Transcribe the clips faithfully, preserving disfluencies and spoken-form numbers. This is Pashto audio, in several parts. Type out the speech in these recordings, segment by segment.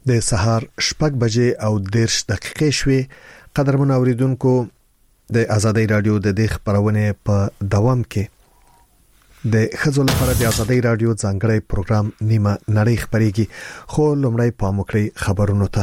د سهار شپږ بجې او دیرش دقیقې شوې. قدرمن اوریدونکو د آزادۍ رادیو د دې خبرونه په دوام کې د خزو لپاره د آزادۍ رادیو ځانګړی پروګرام نیمه نړۍ خبريږي. خو لومړی پام وکړئ خبرونو ته.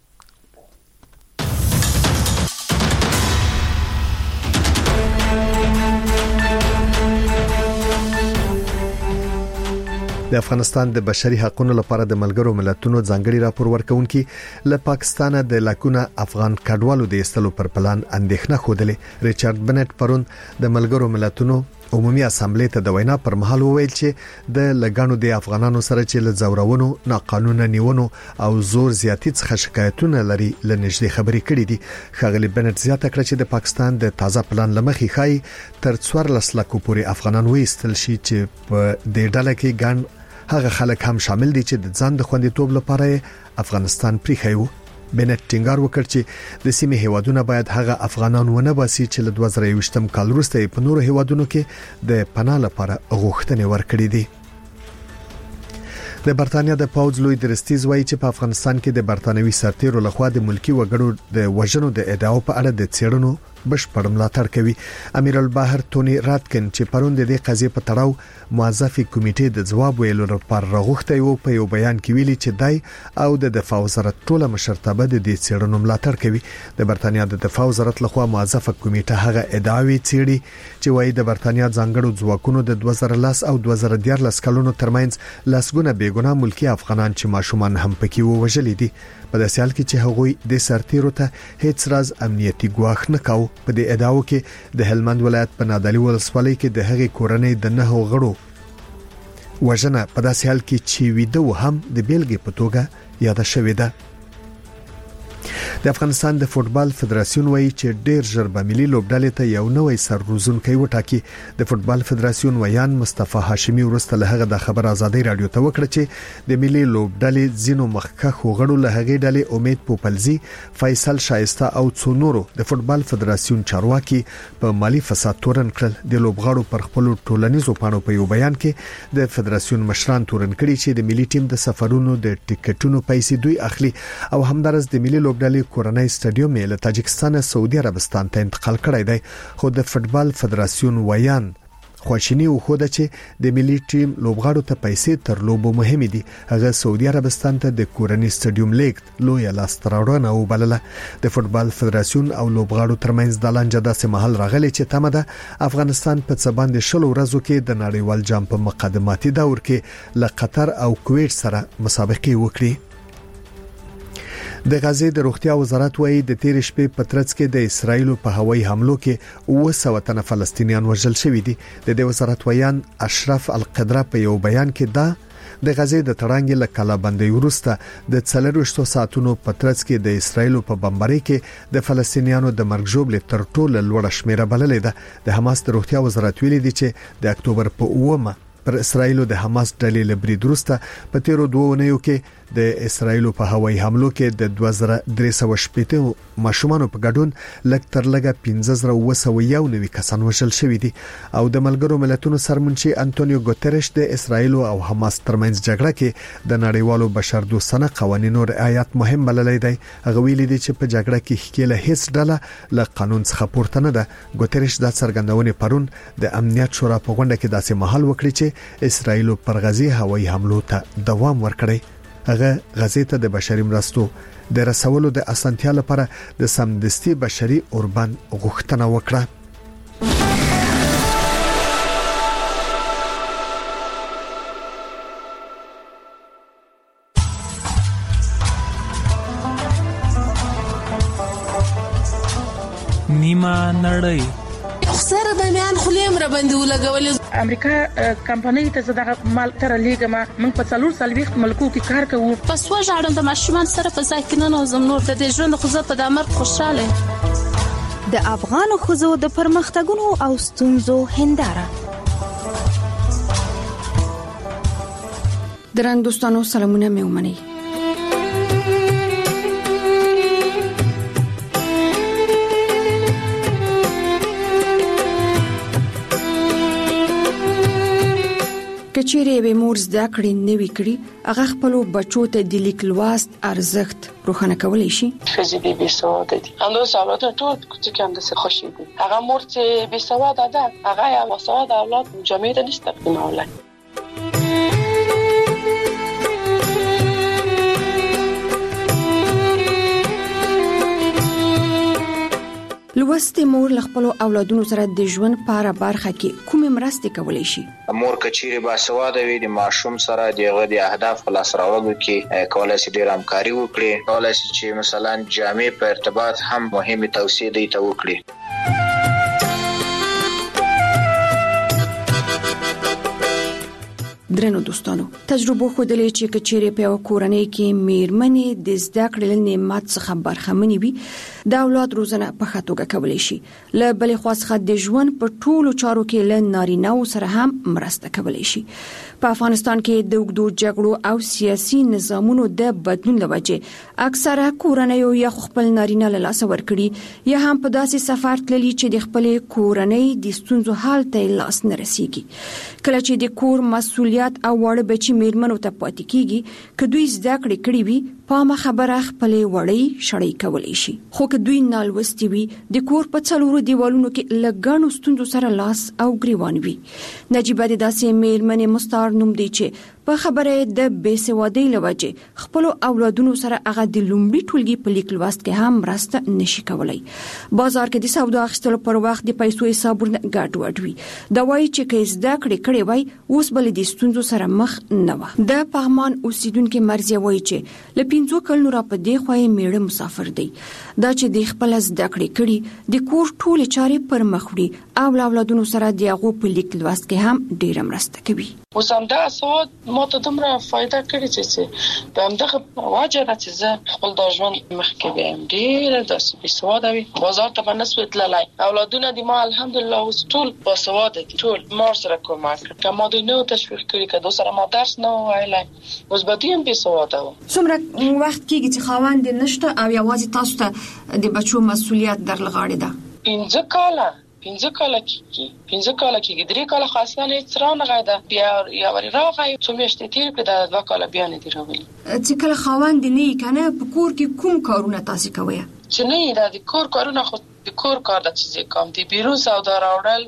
د افغانستان د بشري حقوقو لپاره د ملګرو ملتونو ځانګړي راپور ورکونکي له پاکستان د لاکونه افغان کډوالو د استلو پر پلان اندېښنه خوده. ریچارډ بنټ پرون د ملګرو ملتونو عمومي اسامبلې ته د وینا پر مهال وویل چې د لګانو د افغانانو سره چې له زورونو، ناقانونه نیونو او زور زیاتی څخه شکایتونه لري لنږدې خبرې کړې دي. ښاغلي بنټ زیاته کړه چې د پاکستان د تازه پلان لمخې خای تر څوارلس لکو پورې افغانان وېستل شي چې په دې ډله کې ګڼ هغه خلک هم شامل دي چې د ځان د خوندیتوب لپاره افغانستان پریخایو. بنټ ټینګار وکړ چې د سیمې هیوادونه باید هغه افغانان ونه باسي چې له دوه زره یوویشتم کال وروسته په نورو هیوادونو کې د پناه لپاره غوښتنې ورکړې دي. د برتانیا د پاوځ لوی درستیز وایي چې په افغانستان کې د برتانوي سرتیرو لخوا د ملکی وګړو د وژنو د ادعاو په اړه د څېړنو بشپړ ملاتړ کوي. امیر البحر تونی راتکن چې پرون د دې قضیې په تړاو موظفي کمیټې د ځواب ویلو لپاره راغوښتي وو په یو بیان کې ویلي چې دای او د دفاع وزارت ټوله مشرتابه د دې څېړنو ملاتړ کوي. د برتانیا د دفاع وزارت لخوا موظفه کمیټه هغه ادعاوي څېړي چې وایي د برتانیا ځانګړو ځواکونو د دوه زره لس او دوه زره دیارلس کلونو ترمنځ لاسګونه بیګناه ملکی افغانان چې ماشومان هم پکې ووژل دي. په داسې حال کې چې هغوی د سرتیرو ته هیڅ راز امنیتي ګواښ نه کاوه. په دې ادعاو کې د هلمند ولایت په نادعلي ولسوالۍ کې د هغې کورنۍ د نه غړو وژنه په داسې حال کې چې ویده هم د بیلګې په توګه یاد شوې ده. د افغانستان د فوتبال فدراسیون وایي چې ډیر ژر به ملي لوبډلې ته یو نوې سرروزونکي وټاکي. د فوتبال فدراسیون ویان مصطفی هاشمی ورسته له هغه د خبر آزادۍ رادیو ته وکړه چې د ملي لوبډلې زینو مخکخ غړو له هغې ډلې امید پوپلزی، فیصل شایسته او څونورو د فوتبال فدراسیون چارواکي په مالی فساد تورن کړل. د لوبغاړو پر خپل ټولنیزو پاڼو په یو بیان کې د فدراسیون مشران تورن کړي چې د ملي ټیم د سفرونو د ټیکټونو پیسې دوی اخلي او همدارس د ملي لوبډلې کورنۍ سټاډیوم له تاجکستان سعودي عربستان ته انتقال کړی دی. خو د فوتبال فدراسیون ویان خواشینی وخوده چې د ملي ټیم لوبغاړو ته پیسې تر لوبو مهم دي. هغه سعودي عربستان ته د کورنۍ سټاډیوم لیګ لوی لاستراوړنه وبلله. د فوتبال فدراسیون او لوبغاړو ترمنځ د لانجه داسې محل راغلی چې تمه ده افغانستان په څه باندې شلو ورځو کې د نړیوال جام په مقدماتي دور کې له قطر او کویت سره مسابقې وکړي. د غزې د روغتیا وزارت وایي د تیر شپې په ترڅ کې د اسرایل په هوایي حملو کې اوه سوه تنه فلسطینیان وژل شوي دي. د دې وزارت ویان اشرف القدره په یو بیان کې دا د غزې د تړانګې له کلابندۍ وروسته د څلرويشتو ساعتونو په ترڅ کې د اسرایل په بمبارۍ کې د فلسطینیانو د مرګ ژوبلې تر ټولو لوړه شمیره بللې ده. د حماس د روغتیا وزارت ویلي دی چې د اکتوبر په اوومه پر اسرایل د حماس ډلې له برید وروسته په تیرو دوه اونیو کې د اسرایل په هوایي حملو کې د دوه زره درې سوه شپږ ماشومان په ګډون لږ تر لږه پنځه زره اوه سوه یو نوي کسان وژل شوي دي. او د ملګرو ملتونو سرمنشي انټونیو ګوتریش د اسرایل او حماس ترمنځ جګړه کې د نړیوالو بشردوستانه قوانینو رعایت مهم بللی دی. هغه ویلي دی چې په جګړه کې ښکېله هیڅ ډله له قانون څخه پورته نه ده. ګوتریش دا څرګندونه پرون د امنیت شورا په غونډه کې داسې محل وکړي چې اسرایل پر غزې هوایي حملو ته دوام ورکړي. هغه غزې ته د بشري مرستو د رسولو د اسانتیا لپاره د سمدستي بشري اوربان غوښتنه وکړه. نیمه نړۍ سره د میان خلیم را باندې ولګولې. امریکا کمپنۍ ته زده مال تر لیګما موږ په څلور سلويخت ملکو کې کار کوو. پس وژاړم د ماشومان سره په ځای کې نه نوزم نور د دې ژوند خو زه په د امر خوشاله. د افغان خزو د پرمختګونو او ستونزو هنداره. درنګ دوستانو سلامونه مې ومني. کچېرې به مور زده کړې نه وی کړی هغه خپل بچو ته د لیک لوست ارزښت روښانه کولای شي. خزي به بي سواد دي اندو اولاد ټول چې کوم د څه خوشي دي هغه مور چې بي سواد ده هغه یا سواد اولاد جامعه ته نشته معلومه. لوستې مور خپل اولادونو سره د ژوند په اړه برخه کې کومې مرستې کولای شي؟ مور کچيري باسواده وي د ماشوم سره دغه د اهداف خلاص راوړلو کې کولای شي ډېر همکاري وکړي، کولای شي چې مثلا جامع په ارتباط هم مهمه توصیه دی ته وکړي. درنو دوستانو، تجربه ښودلې چې کچېرې په یو کورنۍ کې میرمنې د زده کړې نعمت څخه برخمنې وي د اولاد روزنه په ښه توګه کولی شي. له بلې خوا څخه د ژوند په ټولو چارو کې له نارینه‌و سره هم مرسته کولی شي. په افغانستان کې د اوږدو جګړو او سیاسي نظامونو د بدلون له وجې اکثره کورنۍ یا خپل نارینه له لاسه ورکړي یا هم په داسې سفر تللي چې د خپل کورنۍ د ستونزو حل ته لاس نه رسیږي. کله چې د کور مسؤلیت او وړ بچي میرمنو ته پاتې کیږي که دوی زده کړې کړې وي پامه خبره خپل وړي شړې کولی شي، خو که دوی نالوستي وي د کور په څلورو دیوالونو کې لګانو ستونزو سره لاس او ګریوان وي. نجیبه د داسې میرمنې مستعار نوم دی چې په خبره د بې سوادۍ له وجې خپل اولادونو سره هغه د لومړي ټولګي په لیک لوست کې هم مرسته نشي کولای. بازار کې د سودا اخیستلو پر وخت د پیسو حسابونه ګډوډ وي. دا وایي چې که زده کړې کړې وای اوس بل د ستونزو سره مخ نه و. د پغمان اوسیدونکو مرزیه وایي چې ل پنځو کلونو را په دې خوای میړه مسافر دی. دا چې د خپل زده کړې کړي د کور ټول چارې پر مخ وړي او اولادونو سره د هغو په لیک لوست کې هم ډېره مرسته کوي. اوس هم دا سواد ماته دومره فائدہ کړی چې په همدغه واجه ده چې زه خپل د ژوند مخکې بیم ډېر داسې بې سواده وي بازار ته به نه سوی تللی. اولادونه د ما الحمدلله اوس ټول باسواده دي، ټول ما سره کومک کړی. که ما دوی نه تشویق کړي که دو سره ما درس نه وویلی اوس به دوی هم بې سواده وو. څومره وخت کېږي چې خاوند نشته او یوازې تاسو ته د بچو مسؤلیت در لغاړې ده؟ پنځه کاله پنځه کاله کېږي پنځه کاله کېږي درې کاله خو اصلا هېڅ رانغی ده بیا یوارې راغی څو میاشتې تېرې کړې دا دوه کاله بیا نه دي راغلي. چې کله خاوند نه یې که نه په کور کې کوم کارونه تاسې کوئ؟ چې نه یې دا د کور کارونه خو د کور کار ده چې زه کوم د بیرون سودا راوړل،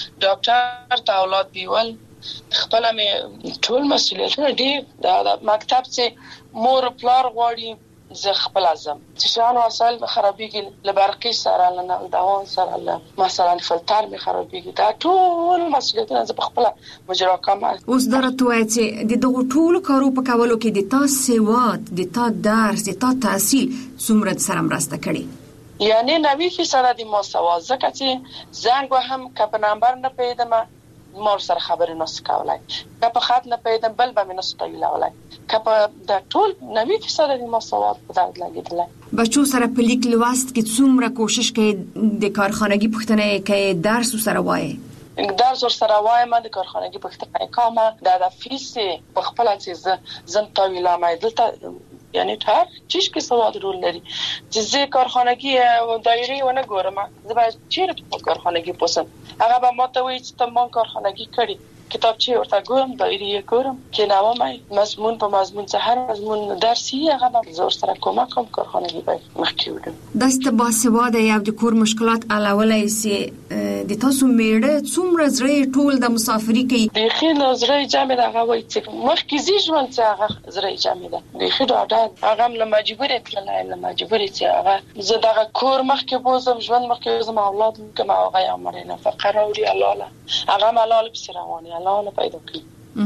ډاکټر ته اولاد بیول، خپله مې ټول مسؤلیتونه ډېر د مکتب چې مور پلار غواړي زه خپل ازم چې شان وسایل خرابېږي له برقي سره له نل دوان سره له مثلا فلتر مې خرابېږي دا ټول مسؤلیتونه زه په خپله مجرا کوم. اوس دا راته وایه چې د دغو ټولو کارو په کولو کې د تا سواد د تا درس د تا تحصیل څومره سره مرسته کړې؟ یعنې نوي فیصده د ما سواد ځکه چې زنګ وهم که په نمبر نه پوهېدم ما سره خبرې نسو کولای، که په خط نه پوهېدم بل به مې نسو تویلولی، که په د ټول نوي فیصده د ما سواد په درد لګېدلی. بچو سره په لیک لوست کې څومره کوشش کوي د کارخانګي پوښتنه یې کوي درس ورسره وایي؟ درس ورسره وایم د کارخانګي پوښتنه یې کومه دا د فیس په خپله چې زه زم تویلم دلته یعنی هر چیز کې سواد رول لري چې زه کارخانګي دایرې ونه ګورم زه باید چیرې په کارخانګي پوسم هغه به ماته وایي چې ته ما کارخانګي کړې کتابچې ورته ګورم دایرې یې ګورم کې نوم مضمون په مضمون څه هر مضمون درسي هغه به زه ورسره کومک کوم کارخانګي باید مخکې وړم. داسته باسواده یا د کور مشکلات علاوه سي د تاسو میړه څومره زړه ټول د مسافري کوي؟ د خېل زړه جامې دا غوي چې مخکې زی ژوند چې هغه زړه جامې ده د خېل ډاډه هغه له مجبورې تللای له مجبورې چې هغه زه دغه کور مخکې بوزم ژوند مخکې بوزم اولاد کوم هغه یې امر نه فقره وړي الله له هغه ملال په رواني الله نه پیدا کړی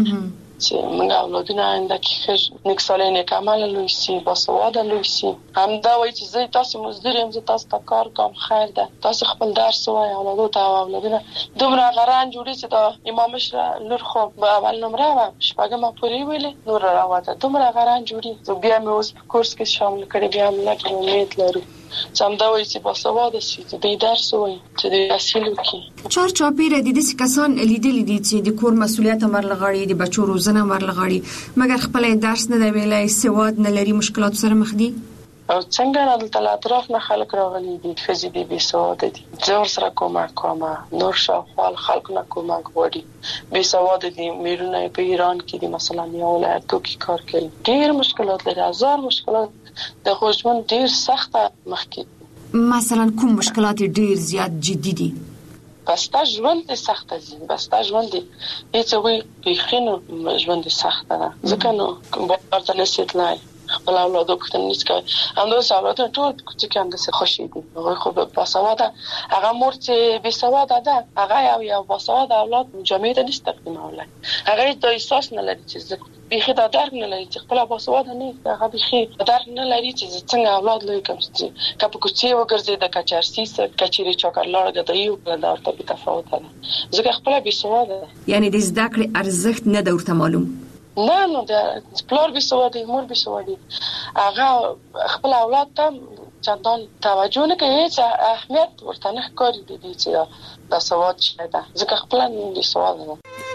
چې موږ اولادونه آینده کې ښه نیک صالح نیک عمل لوی شي باسواده لوی شي. همدا وایي چې زه تاسو مزدور یم زه تاسو ته کار کوم خیر ده تاسو خپل درس وایي اولادو ته او اولادونه دومره غران جوړي چې دا امام مشره لور خو به اول نمره و شپږمه پورې ویلې نور راوته دومره غران جوړي بیا مې اوس په کورس کې شامل کړي بیا موږ امید لرو چې همدا وایي چې باسواده شي چې دې درس وایي چې دې حاصل وکړي. چار چاپیره د دې کسان لیدلې دي چې د کور مسؤلیت امر لغړي د بچو روزنه امر لغړي مګر خپل درس نه دی ویلای سواد نه لري مشکلات سره مخ دي. او څنګه دلته له اطراف نه خلک راغلي دي فزي دي بي سواده دي زور سره کومک کوم نور شاوخوا خلک نه کومک وړي بي سواده دي میرونه په ایران کې دي مثلا یو ولایتو کې کار کوي ډېر مشکلات لري هزار مشکلات د خوشمن ډېر سخته مخکې مثلا کوم مشکلات ډېر زیات جدي دي بس تا ژوند دې سخته دي بس تا ژوند دې هیڅ وی بخینو ژوند دې سخته ده ځکه نو بار ته نسیتلای خپل اولادو کتن نیست که اندازه اولادو ټول کوچیک اندازه خوشی دي هغه خو باسواده هغه مور چې بسواده ده هغه یو یو باسواده اولاد جامعه ته نیست تقدیموله هغه د احساس نه لري چې بيخي دا درک نه لري چې خپل باسواده نه هغه بيخي درک نه لري چې څنګه اولاد لوي کوم چې کله کوڅه وګرځي د کچارسي سره کچيري چاکرلار غدایي او د ارته تفاوت ده ځکه خپل بسواده یعنی د زده کړې ارزښت نه درته معلوم نه نو د پلار بسواده مور بسواده هغه خپل اولاد ته چندان توجه نه کوي چې اهمیت ورته نه ښکاري دي چې د سواد شته ځکه خپل بسواده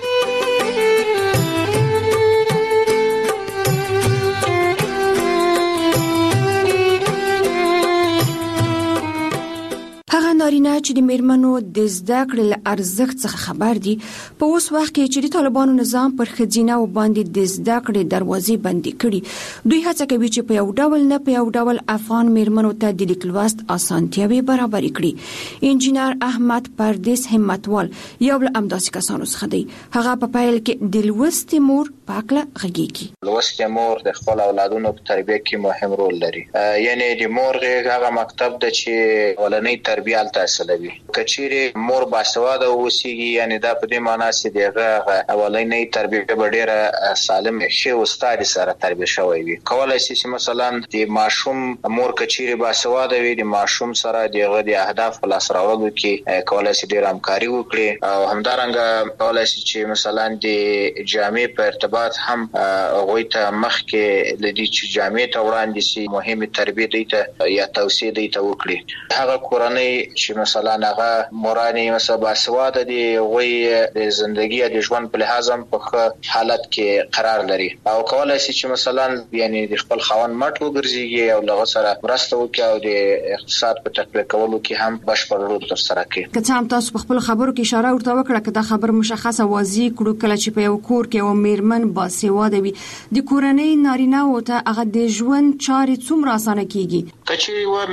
نارینه چې د میرمنو د زده کړې له ارزښت څخه خبر دي په اوس وخت کې چې د طالبانو نظام پر ښځینه و باندې د زده کړې دروازې بندې کړي دوی هڅه کوي چې په یو ډول نه په یو ډول افغان میرمنو ته د لیک لوست اسانتیاوې برابر کړي انجینر احمد پردیس همتوال یو له امداسي کسانو څخه دی هغه په پیل کې د لوستي مور پاکله غږیږي لوستي مور د خپل اولادونو په تربیه کې مهم رول لري یعنی د مور هغه مکتب د چې ولنۍ تربیه تاسلوي کچيري مور باسواده اوسيږي یعنی دا په دې معنی چې دغه اولنۍ تربیه به ډیره سالم شي او استاد سره تربیه شوی وي کولای شي چې مثلا د ماشوم مور کچيري باسواده وي د ماشوم سره دغه د اهداف خلاص راوړو کې کولای شي ډیر همکاري وکړي او همدارنګه کولای شي چې مثلا د جامع په ارتباط هم غوي ته مخ کې لدی چې جامع ته وړاندې شي مهمه تربیه دی ته یا توصیه دی ته وکړي هغه کورنۍ چې مثلا هغه مورانی مثلا باسواده دي وي د ژوندۍ د ژوند په لحاظ هم په حالت کې قرار لري او کولای شي چې مثلا یعنی د خپل خوان مټ وګرځيږي او لغه سره مرسته وکړي او د اقتصاد په تقویه کولو کې هم بشپړ رول تر سره کوي که څه هم تاسو په خپل خبرو کې اشاره ورته وکړه چې دا خبر مشخصه واضح کړو کله چې په یو کور کې یو میرمن باسواده وي د کورنۍ نارینه او ته هغه د ژوند چارې څومره اسانه کیږي کچې و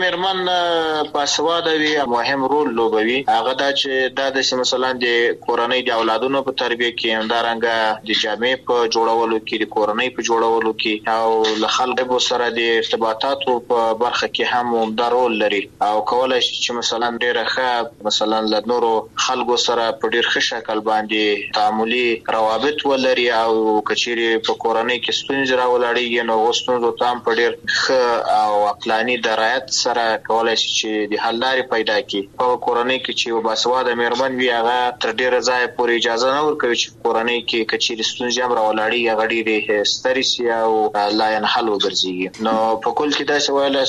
میرمن باسواده وي مهم رول لوبوي هغه دا چې دا د مثلا د کورنۍ د اولادونو په تربیه کې همدارنګه د جامع په جوړولو کې د کورنۍ په جوړولو کې او له خلکو سره د ارتباطاتو په برخه کې هم عمده رول لري او کولای شي چې مثلا ډیره ښه مثلا له نورو خلکو سره په ډیر ښه شکل باندې تعاملي روابط ولري او کچيري په کورنۍ کې ستونزې راولړي نو غوښتنو ته په ډیر ښه او عقلاني درایت سره کولای شي چې د حل لارې پیدا کړي په کورنۍ کې چې باسواده میرمن وي هغه تر ډیره ځای پورې اجازه نه ورکوي چې کورنۍ کې کچيري ستونزې هم راولړي هغه ډیره ستري سي او لا ينحل وګرځي نو په کول کې دا څه ویل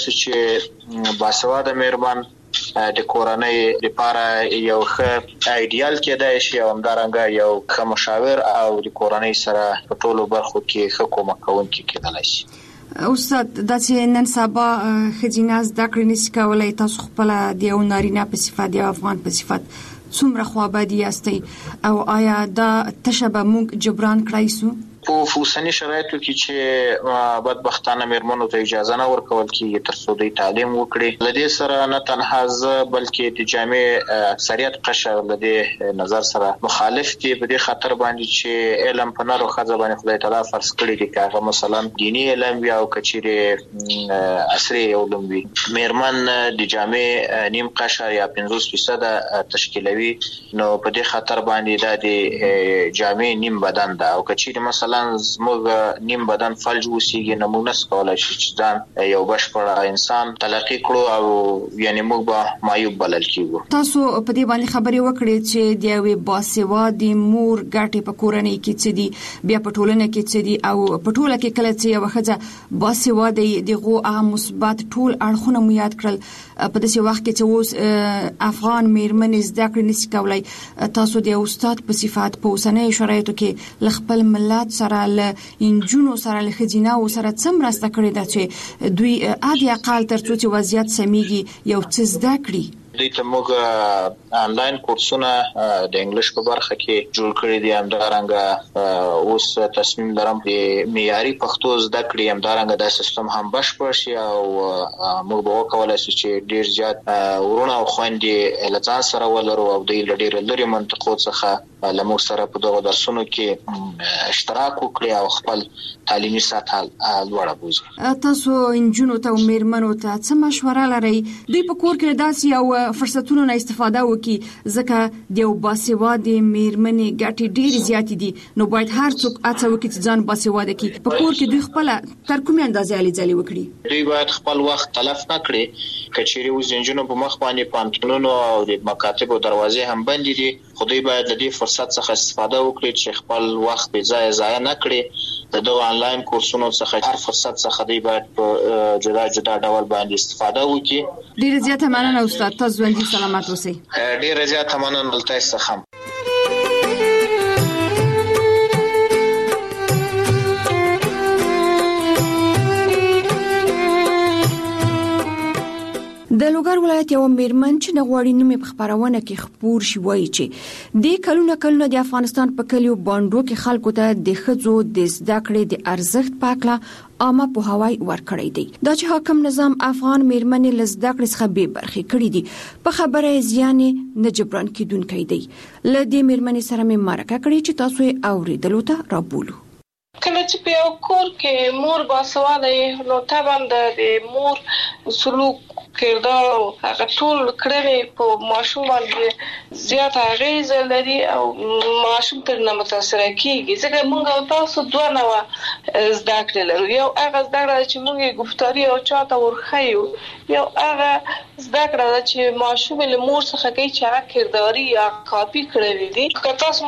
چې باسواده میرمن د کورنۍ لپاره یو ښه ایډیال کېدای شي او همدارنګه یو ښه مشاور او د کورنۍ سره په ټولو برخو کې ښه کومک کوونکی کېدای شي استاد د چې نن سبا خځینه زده کړې نشي کولای تاسو خپل د یو نارینه په صفت یا افغان په صفت څومره خوابدي یاستئ او آیا دا تشبه موږ جبران کړای سو په اوسنی شرایطو کې چې بدبختانه میرمنو ته اجازه نه ورکول کیږي تر څو د تعلیم وکړي لدې سره نه تنها ز بلکې د جامع اکثریت قشر لدې نظر سره مخالف دي په دې خاطر باندې چې علم په نارو خزه باندې خدای تعالی فرض کړی دی که مثلا دینی علم یا او کچيري عصري علوم وي میرمن د جامع نیم قشر یا پنځوس فیصد تشکیلوي نو په دې خاطر باندې د جامع نیم بدن ده او کچيري مثلا زموږ نیم بدن فلج وسیږي نو موږ نس کولای شو چې ځان یو بشپړ انسان تلقي کړو او یعنی موږ به معیوب بلل کیږو تاسو په دې باندې خبرې وکړې چې د یوې باسوادي مور ګټې په کورنۍ کې څه دي بیا په ټولنه کې څه دي او په ټوله کې کله چې یو ښځه باسوادي دغه هغه مثبت ټول اړخونه مو یاد کړل په داسې وخت کې چې اوس افغان میرمنې زده کړې نشي کولای تاسو د استاد په صفات په اوسنۍ شرایطو کې خپل ملت سره له انجونو سره له خزینه سره څومره ستکړې ده چې دوی عادي اقل ترڅو چې وضعیت سميږي یو څه زده کړي. دوی ته موږ آنلاین کورسونه د انګلیش په برخه کې جوړ کړی دي. همدارنګه اوس تصمیم لرم د معیاري پښتو زده کړې همدارنګه د سیستم هم بشپړ شي او موږ به وکولای شو چې ډیر زیات ورونه او خويندې لځان سره ولرو او د ډیر لري منطقو څخه لمو سره په دغه درسونو کې اشتراک وکړي او خپل تعلیمي سطح لوړه بوزي. تاسو انجونو ته میرمنو ته څه مشوره لرئ؟ دوی په کور کې داسې یو فرصتونو نه استفاده وکړي ځکه د یو باسواده میرمنې ګټې ډېرې زیاتې دي، نو باید هر څوک هڅه وکړي چې ځان باسواده کړي. په کور کې دوی خپل تر کومې اندازې علي ځلې وکړي. دوی باید خپل وخت تلف نه کړي. کچېرې اوس انجونو په مخ باندې پانتونونو او د مکاتبو دروازې هم بند دي، خو دوی باید د دې فرصت څخه استفاده وکړي چې خپل وخت به ضایع ضایع نه کړي. د دغه آنلاین کورسونو څخه هر فرصت څخه دوی باید په جدا جدا ډول باندې استفاده وکړي. ډېر زیات مننه استاد، تاسو ژوندۍ سلامت اوسئ. ډېر زیات مننه دلته څخه. د لوګر ولایت یو میرمن چې نغواړي نومې په خبرونه کې خبر شي وایي چې د کلونه کلونه د افغانستان په کلیو باندې کې خلکو ته د خځو د زده کړې د ارزښت پاکله عامه په هواي ورکړی دی. دا چې حاکم نظام افغان میرمنې له زده کړې څخه به برخې کړې دي په خبره زیان نه جبران کیدونکې دی. ل دې میرمنې سره مې مرکه کړې چې تاسو یې اوریدلو ته رابولو. کله چې په یو کور کې مور باسواده نو طبعا د مور سلوک کردار او هغه ټول کړنې په ماشوم باندې زیات اغیز لري او ماشوم تر نه متاثر کیږي. ځکه موږ تاسو دوه نو زده کړل لرو. یو هغه زده کړل چې موږ گفتاري او چاته ورخیو، یو هغه زده کړل چې ماشوم له مور څخه کوي چې هغه کرداري یا کاپی کړی دي. که تاسو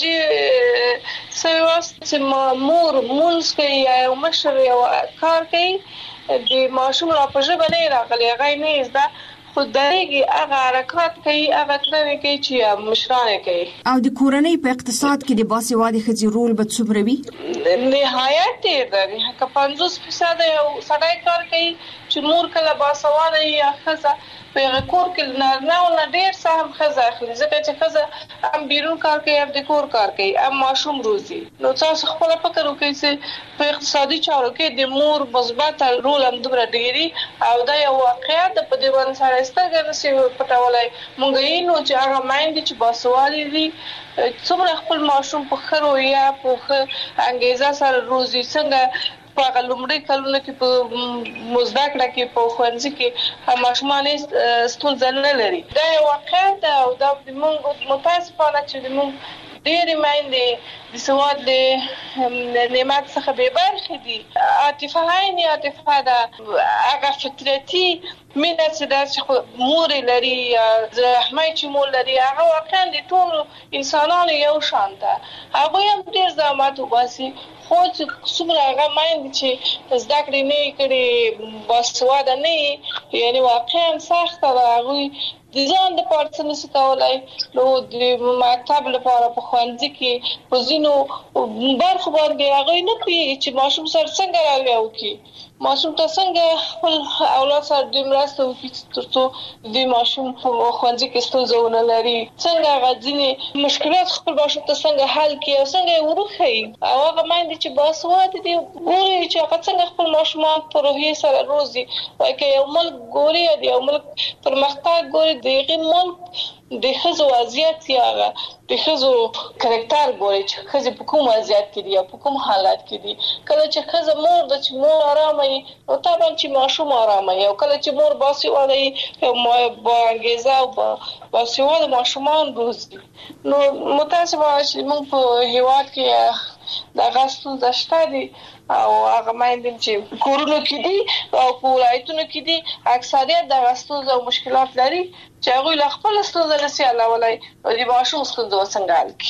متوجه سوي چې مور مونږ کوي یا مشر یا کار کوي د ماشوم را په ژبه نه راغلی، هغه نه زده خو درېږي، هغه حرکات کوي، هغه کړنې کوي چې مشرانه کوي. او د کورنۍ په اقتصاد کې د باسواده ښځې رول به څومره وي؟ نهایت ډېر دی. که پنځوس فیصد یو سړی کار کوي چې مور کله باسواده یا ښځه په هغه کور کې نارینه او ډېر سهم ښځه اخلي، ځکه چې ښځه هم بیرون کار کوي هم د کور کار کوي هم ماشوم روزي. نو تاسو خپل فکر وکړئ چې په اقتصادي چارو کې د مور مثبت رول هم دومره ډېری او دا یو واقعیت په دې باندې سره سترګې نشي پټولای. مونږ یې نو چې هغه مایند چې باسواده دي څومره خپل ماشوم په خرو یا په انګیزه سره روزي. څنګه په لومړي کلونو کې په مزدکړه کې په خوانځي کې ماشومان ستونزه نه لري. دا یو واقعیت او دا موږ متاسفانه چې موږ ډېرې میندې د سواد له نعمت څخه بې برخې دي. عاطفه عین عاطفه ده، هغه فطرتي مینه چې دا چې مور لري یا رحمت چې مور لري هغه واقعا د ټولو انسانانو یو شان ده. هغه هم ډېر زحمت وباسي خو چې څومره هغه میندې چې زده کړې نه کړي باسواده نه یعنی واقعا سخته ده. هغوی د ځان د پاره څه نشي کولای. نو د مکتب لپاره په ښوونځي کې په ځینو برخو باندې هغوی نه پوهېږي چې ماشوم سره څنګه رویه وکړي، ماشوم ته څنګه خپل اولاد سره دوی مرسته وکړي تر څو دوی ماشوم په ښوونځي کې ستونزه ونه لري، څنګه هغه ځینې مشکلات خپل ماشوم ته څنګه حل کړي او څنګه یې وروښیي. او هغه میندې چې باسواده دي ګوري چې هغه څنګه خپل ماشومان په روحیې سره روزي. وایي که یو ملک ګوري د یو ملک پرمختګ ګوري د هغې ملک د ښځو وضعیت یا د ښځو کرکټر ګوري چې ښځې په کوم وضعیت کې دي یا په کوم حالت کې دي. کله چې ښځه مور ده چې مور ارامه وي نو طبعا چې ماشوم ارامه وي، او کله چې مور باسواده وي با انګیزه او باسواده ماشومان روزي. نو متاسفانه چې موږ په هېواد کې دغه ستونزه شته دي او هغه میندې چې کورونو کې دي او په ولایتونو کې دي اکثریت دغه ستونزه او مشکلات لري چې هغوی له خپله ستونزه نشي حلولی او د ماشوم ستونزه څنګه حل کړي.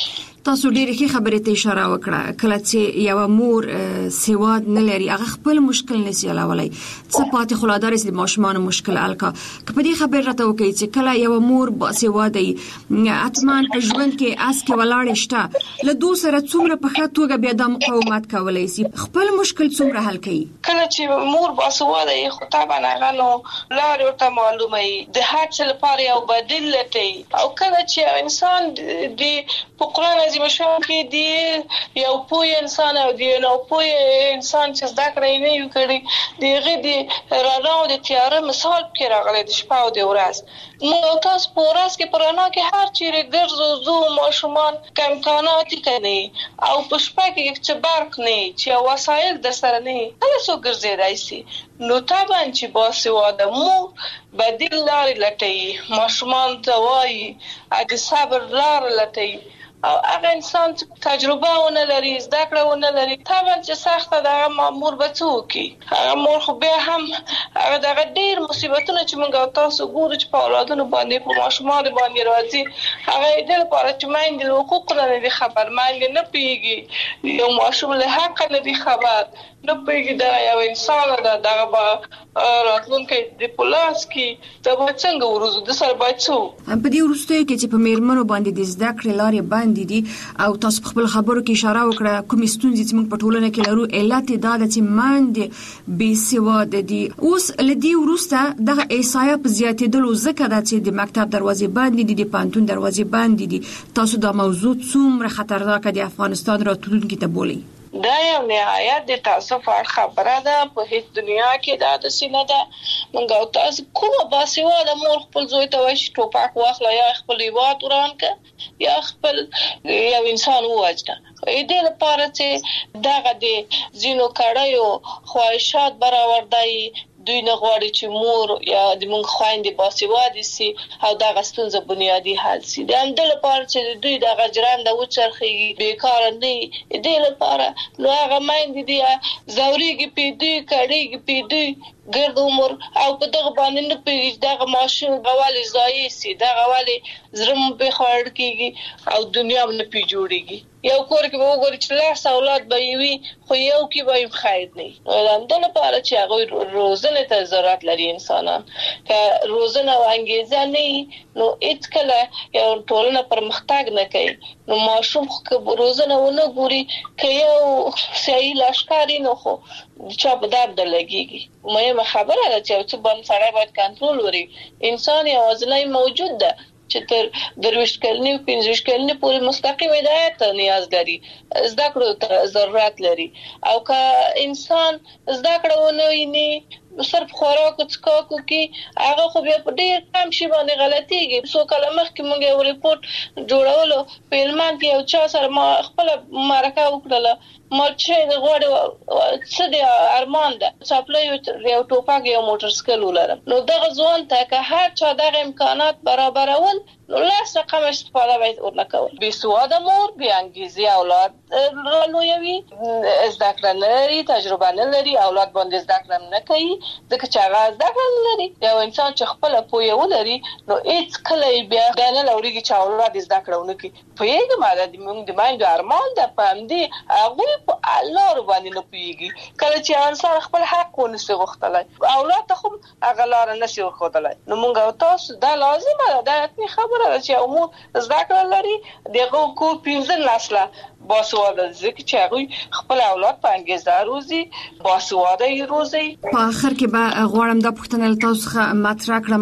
تاسو ډېرې ښې خبرې ته اشاره وکړه. کله چې یو مور سواد نه لري هغه خپل مشکل نشي حلولی، څه پاتې خلادار دي ماشومان مشکل الکا. که په دې خبر راته وکړي چې کله یو مور باسواده وي اتمان په ژوند کې اس کې ولاړ شته له دو سره څومره په ښه توګه بیا د مقاومت کولای شي، خپل مشکل څومره حل کوي. کله چې مور باسواده وي خو طبعا هغه نو لار ورته معلومه وي د هر څه لپاره یو بدیل لټي، او کله چې انسان د په قرآن عظیم شان کې دی یو پوه انسان او دی نو پوه انسان چې زده کړې نه یو کړي دیغه دی رڼا او د تیاره مثال کې راغلی د شپه او د ورځ. نو تاسو په ورځ کې پرانا کې هر چیرې ګرځو زو ماشومان کم امکانات کوي او په شپه کې چې برق نه چې وسایل در سره نه هله څو ګرځېدای شي. نو طبعا چې باسواده مو بدیل لارې لټوي، ماشومان ته وایي د صبر لار لټوي، او هغه انسان تجربه ونه لري زده کړه ونه لري طبعا چې سخته ده مامور به څه وکړي. هغه مور خو بیا هم هغه دغه ډېر مصیبتونه چې موږ تاسو ګورو چې په اولادونو باندې په ماشومانو باندې راځي هغه یې د لپاره چې میندې له حقوقو نه دي خبر، میندې نه پوهېږي، یو ماشوم له حقه نه دي خبر، نه پوهېږي دغه یو انسان ده دغه به راتلونکی د په لاس کې دا به څنګه وروځو د سره باید څه په دې وروستیو کې چې په میرمنو باندې د زده کړې لارې بندې دي او تاسو په خپل خبرو کې اشاره وکړه کومې ستونزې چې موږ په ټولنه کې لرو علت یې دا ده چې میندې بېسواده دي. اوس له دې وروسته دغه احصایه په زیاتېدلو ځکه ده چې د مکتب دروازې بندې دي، د پوهنتون دروازې بندې دي. تاسو دا موضوع څومره خطرناکه د افغانستان راتلونکي ته بولئ؟ دا یو نهایت د تاسف خبره ده، په هیڅ دنیا کې دا د سینه ده. موږ او تاسو کومه باسواده مور خپل زوی ته وایي ټوپک واخله یا خپل هیواد وران کړه یا خپل یو انسان ووژنه. دې لپاره چې دغه د ځینو کړیو خواهشات برآورده دوی نه غواړي چې مور یا د موږ خویندې باسواده سي او دغه ستونزه بنیادي حل سي. د همدې لپاره چې دوی دغه ژرنده وچرخېږي بیکاره نه وي، دې لپاره نو هغه میندې دي ځورېږي پې دوی کړېږي پې دوی ګرد عمر او په دغه باندې نه پوهېږي دغه ماشوم به ولې ضایع سي، دغه ولې زړه مو پې خوړ کېږي او دنیا هم نه پې جوړېږي. یو کور کې به وګوري چې لاس اولاد به یې وي خو یو کې به یې خیر نه وي. د همدې لپاره چې هغوی روزنې ته ضرورت لري انسانان. که روزنه او انګېزه نه وي نو هېڅکله یو ټولنه پرمختګ نه کوي. نو ماشوم خو که روزنه ونه ګوري که یو سیاسي لښکر وي نو خو چا په درد لګېږي. مهمه خبره ده چې یو څه باندې سړی باید کنټرول ولري. انسان یوازینی موجود ده چې تر درویشت کلنې او پنځویشت کلنې پورې مستقیم هدایت ته نیاز لري، زده کړو ته ضرورت لري. او که انسان زده کړه ونه ویني صرف خوراک او څښاکو کې هغه خو بیا په ډېر کم شي باندې غلطېږي. څو کاله مخکې موږ یو ریپورټ جوړولو په هلمند کې یو چا سره ما خپله مرکه وکړله، ما چې د غواړي څه د ارمان ده څپلۍ یو ټوپک یو موټرسایکل ولرم. نو دغه ځوان ته که هر چا دغه امکانات برابرول نو لاس رقم استفاده باید ورنه کول. بېسواده مور بې انګېزې اولاد رالویوي، زده کړه نه لري، تجربه نه لري، اولاد باندې زده کړه نه کوي ځکه چې هغه زده کړه نه لري. یو انسان چې خپله پوهه ولري نو هېڅکله یې بیا دا نه لورېږي چې اولاد یې زده کړه ونه کړي. پوهېږم دا زموږ د میندو ارمان ده، په همدې هغوی په لارو باندې نه پوهېږي. کله چې انسان خپل حق ونسي غوښتلی اولاد ته خو هغه لاره نسي ورښودلی. نو موږ او تاسو دا لازمه ده، دا حتمي خبره ده چې یو مور زده کړه لري د هغه کور پنځه نسله باسواده ځکه چې هغوی خپل اولاد په انګېزه روزي، باسواده یې روزي. په آخر کې به غواړم دا پوښتنه له تاسو څخه مطرح کړم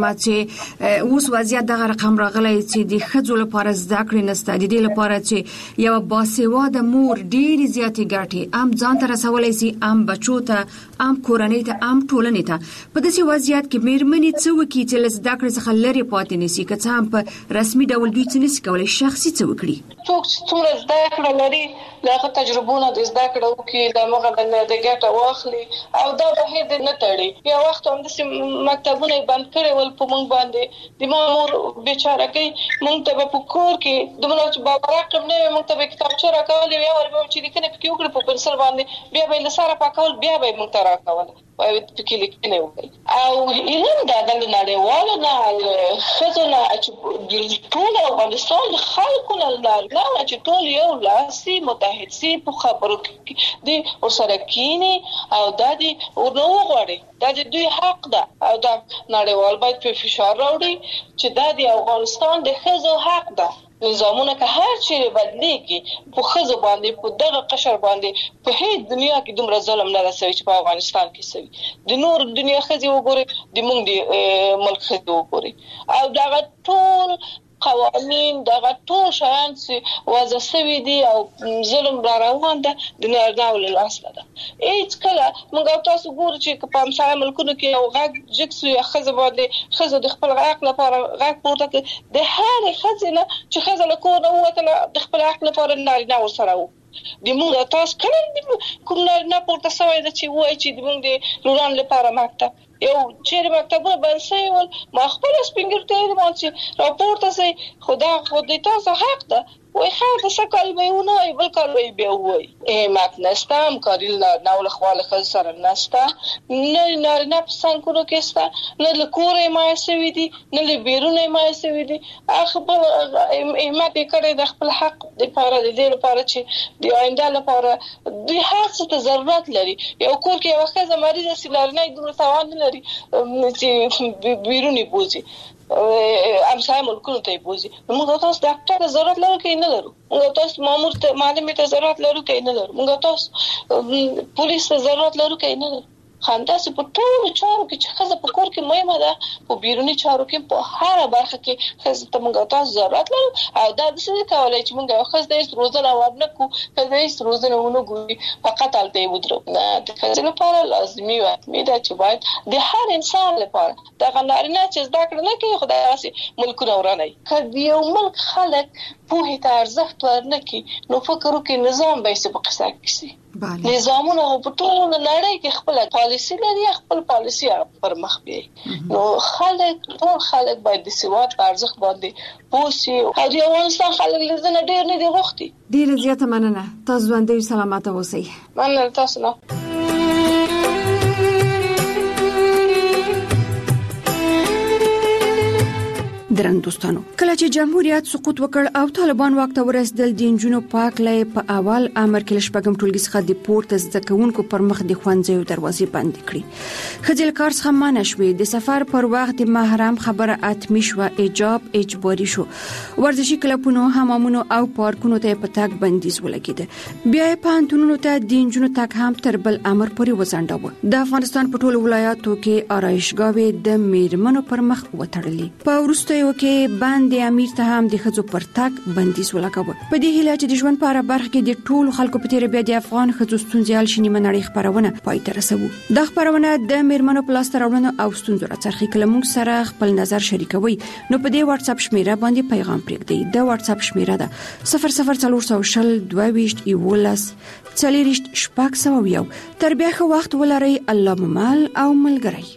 چې اوس وضعیت دغه رقم راغلی چې د ښځو لپاره زده کړې نشته، د دې لپاره چې یوه باسواده مور ډېرې زیاتې ګټې هم ځان ته رسولی سي، هم بچو ته، هم کورنۍ ته، هم ټولنې ته. په داسې وضعیت کې مېرمنې څه وکړي چې له زده کړې څخه لرې پاتې نه سي؟ که څه هم په رسمي ډول دوی څه نشي کولی، شخصي څه وکړي؟ څوک چې څومره زده کړه لري له هغه تجربونه د زده کړه وکړي، د هغه د ګټه واخلي او دا بهیر دې نه تړي. یو وخت همداسې مکتبونه یې بند کړي ول په موږ باندې، د ما مور بېچارهګۍ موږ ته به په کور کې دومره چې بابرقم نه وي موږ ته به کتابچه راکولې، بیا ور به چې لیکنې پکې وکړي په پنسل باندې، بیا به یې له سره پاکول، بیا به یې موږ ته راکوله. باید پکې لیکنه وکړي. او علم د نړیوالو نه خزونه چې ټول افغانستان خلکو نه لارګا چې ټول یو لاسي متحد سي په خبرو کې دي او سره کینی او د دې ورنو غواړي د دوی حق ده او د نړیوال باید په فشار راوړي چې د افغانستان د خزو حق ده. نظامونه که هر چیرې بدلېږي په خزو باندې په دغه قشر باندې په هیڅ دنیا کې دومره ظلم نه رسوي چې په افغانستان کې سوي. د نور دنیا خزي وګوري د موږ د ملک خزي وګوري او دغه ټول قوانین دغه ټول شیان چې وضع شوي دي او ظلم را روان ده د نړیوال لاس ده. هیڅ کله موږ تاسو ګورو چې په همسایه ملکونو کې یو غږ جګسوي خزه باندې خزه د خپل حق لپاره غږ پورته کړي د هر خزینه چې خزه له کور نه وته د خپل حق لپاره نارینه ورسره وو. د موږ تاسو کله کوم نه پورته سوی د چې وای چې د موږ د لوران لپاره مکتب یو چیرې مکتبونه بند شوي ول ما خپل سپینګرتۍ ما چې راپورته سي خدا خو د تاسو حق ده وای خیر د سکل به ونه وای بل کار وای به وای مات نستم کاری نه ول خپل خل سره نستا نه نه نه پسنګورو کېستا نه له کورې ما سوي دي نه له بیرونه ما سوي دي خپل ایمت کړي د خپل حق د لپاره د دې لپاره چې د آینده لپاره د هر څه ته ضرورت لري. یو کور کې یو خزه مریضه سیلارنه د توان لري چې بیرونی بوزي همسایه ملکونو ته بوزي. موږ تاسو ډاکټر ته ضرورت لرو کې نه لرو. موږ تاسو مامور ته معلم ته ضرورت لرو کې نه لرو. موږ تاسو پولیس ته ضرورت لرو کې نه لرو. خانداسي په ټولو چارو کې چې خزه په کور کې مهمه ده په بیرونی چارو کې په هر برخه کې خزه ته موږ تاسو ضرورت لرو او دا د څه کولای چې موږ خزه د روزنه ورنه کو خزه د روزنه ونه ګوري فقط الته ودرو نه د خزه لپاره لازمي و میده چې باید د هر انسان لپاره دا غنارینه چې زده کړ نه کوي خدای واسي ملکونه ورانه کړي یو ملک خلک په ته ارزښت ورنکي نو فکر وکړي نظام به څه په قصه کیسي نظامونه په ټول نړۍ کې خپل پالیسي لري خپل پالیسي پر مخ بیاي نو خلک ټول خلک باید د سیاست ارزښت باندې پوسي او د افغانستان خلک لزنه ډیر نه دی غوښتي. ډیر زیاته مننه تاسو باندې سلامات اوسئ. مننه تاسو نه. درن دوستانو کله چې جمهوریت سقوط وکړ او طالبان واک ته ورسېدل د انجونو پاک لای په اول امر کې لشپګم ټولګي څخه د پورته زدهکونکو پر مخ د خوانځو دروازې بند کړې. خځل کار څخه مانه شوې د سفر پر وخت د محرم خبره اتمی شو ایجاب اجباري شو ورزشي کلبونو حمامونو او پارکونو ته په تاک بندیز ولګید. بیا په انټونو ته د انجونو تاک هم تر بل امر پورې وځنډاوه. د افغانستان په ټولو ولایاتو کې آرایشګاوې د میرمنو پر مخ وتړلې. په ورسته کې باندې امیر ته هم د خځو پر تاک بندیز ولګاوه. په دې هیله چې د ژوند په اړه برخه کې د ټولو خلکو په تیر بیا د افغان خځو ستونزې حل شي نیمه نړۍ خبرونه پای ته رسوو. د خبرونه د میرمنو په لاس راوړنو او ستونزو راڅرخي کله موږ سره خپل نظر شریکوي نو په دې واتس اپ شمیره باندې پیغام پرېږدئ. د واتس اپ شمیره ده صفر صفر څلور سو شل دوه ویشت یولس څلوریشت شپږ سوه یو. تر بیا ښه وخت ولرئ. الله مال او ملګری.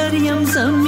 ستر یم زم